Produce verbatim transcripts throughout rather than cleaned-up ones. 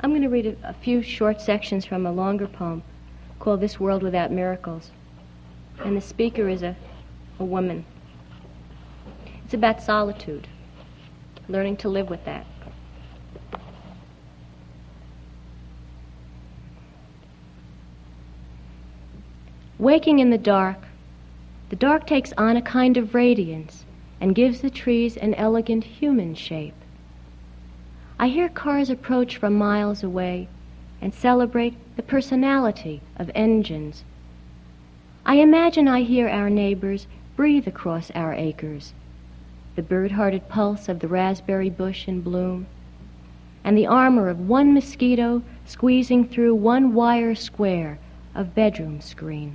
I'm going to read a, a few short sections from a longer poem called This World Without Miracles. And the speaker is a, a woman. It's about solitude, learning to live with that. Waking in the dark, the dark takes on a kind of radiance and gives the trees an elegant human shape. I hear cars approach from miles away and celebrate the personality of engines. I imagine I hear our neighbors breathe across our acres, the bird-hearted pulse of the raspberry bush in bloom, and the armor of one mosquito squeezing through one wire square of bedroom screen.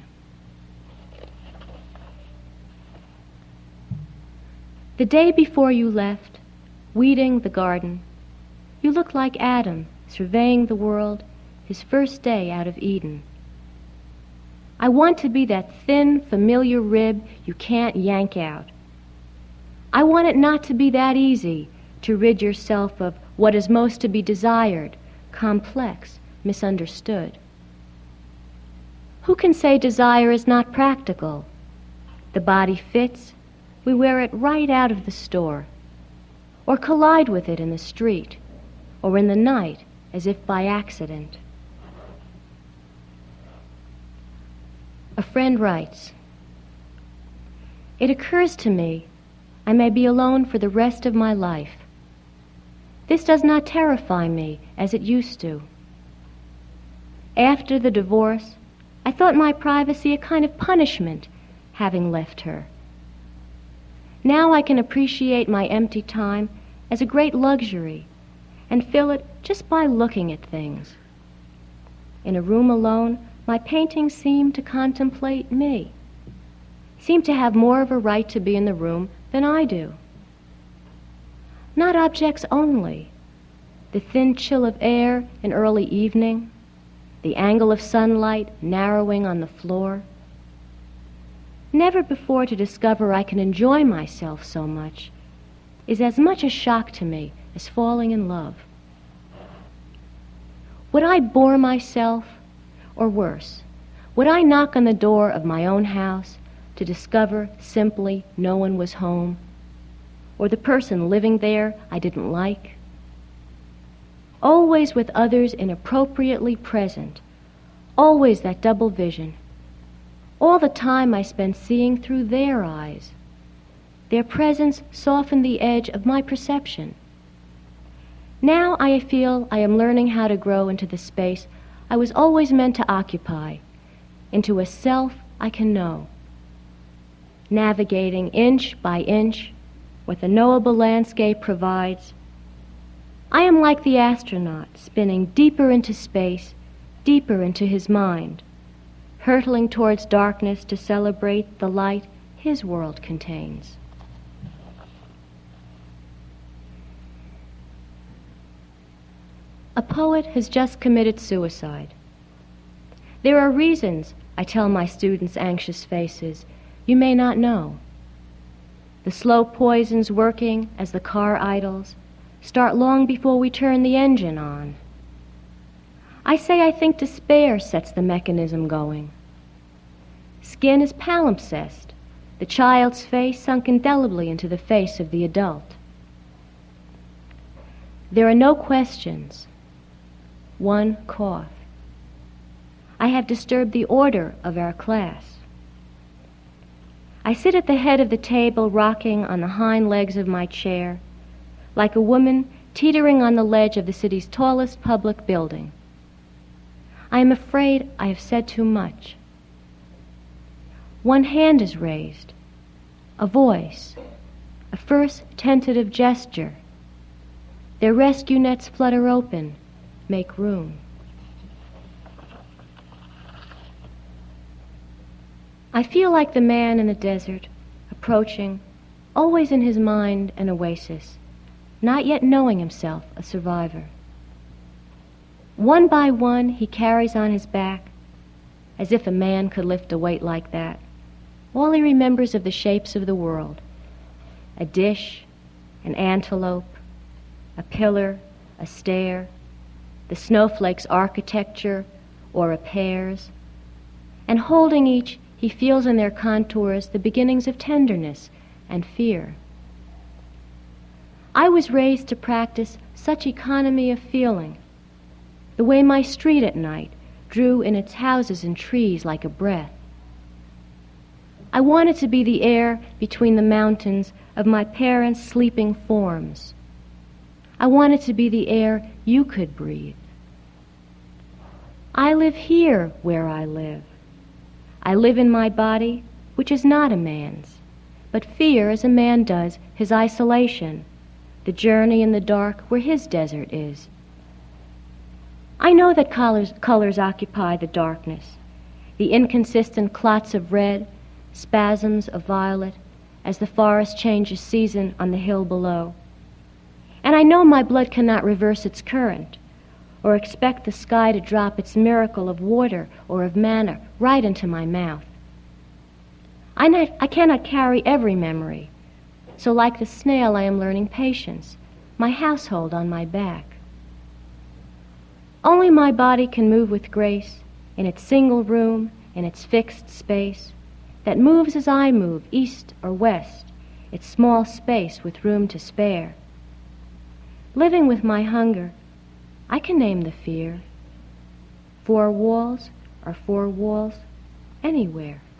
The day before you left, weeding the garden, you looked like Adam surveying the world, his first day out of Eden. I want to be that thin, familiar rib you can't yank out. I want it not to be that easy to rid yourself of what is most to be desired, complex, misunderstood. Who can say desire is not practical? The body fits, we wear it right out of the store, or collide with it in the street, or in the night as if by accident. A friend writes, "It occurs to me I may be alone for the rest of my life. This does not terrify me as it used to. After the divorce, I thought my privacy a kind of punishment, having left her. Now I can appreciate my empty time as a great luxury and fill it just by looking at things. In a room alone, my paintings seem to contemplate me, seem to have more of a right to be in the room than I do. Not objects only, the thin chill of air in early evening, the angle of sunlight narrowing on the floor. Never before to discover I can enjoy myself so much is as much a shock to me as falling in love. Would I bore myself, or worse, would I knock on the door of my own house to discover simply no one was home, or the person living there I didn't like? Always with others inappropriately present, always that double vision. All the time I spend seeing through their eyes. Their presence softened the edge of my perception. Now I feel I am learning how to grow into the space I was always meant to occupy, into a self I can know, navigating inch by inch what the knowable landscape provides. I am like the astronaut spinning deeper into space, deeper into his mind, hurtling towards darkness to celebrate the light his world contains. A poet has just committed suicide. There are reasons, I tell my students' anxious faces, you may not know. The slow poisons working as the car idles start long before we turn the engine on. I say I think despair sets the mechanism going. Skin is palimpsest, the child's face sunk indelibly into the face of the adult. There are no questions. One cough. I have disturbed the order of our class. I sit at the head of the table rocking on the hind legs of my chair, like a woman teetering on the ledge of the city's tallest public building. I am afraid I have said too much. One hand is raised, a voice, a first tentative gesture. Their rescue nets flutter open, make room. I feel like the man in the desert, approaching, always in his mind an oasis, not yet knowing himself a survivor. One by one he carries on his back, as if a man could lift a weight like that, all he remembers of the shapes of the world: a dish, an antelope, a pillar, a stair, the snowflake's architecture or a pear's, and holding each, he feels in their contours the beginnings of tenderness and fear. I was raised to practice such economy of feeling, the way my street at night drew in its houses and trees like a breath. I wanted to be the air between the mountains of my parents' sleeping forms. I wanted to be the air you could breathe. I live here where I live. I live in my body, which is not a man's, but fear as a man does his isolation, the journey in the dark where his desert is. I know that colors, colors occupy the darkness, the inconsistent clots of red, spasms of violet, as the forest changes season on the hill below. And I know my blood cannot reverse its current, or expect the sky to drop its miracle of water or of manna right into my mouth. I, not, I cannot carry every memory, so like the snail I am learning patience, my household on my back. Only my body can move with grace in its single room, in its fixed space, that moves as I move, east or west, its small space with room to spare. Living with my hunger, I can name the fear. Four walls are four walls anywhere.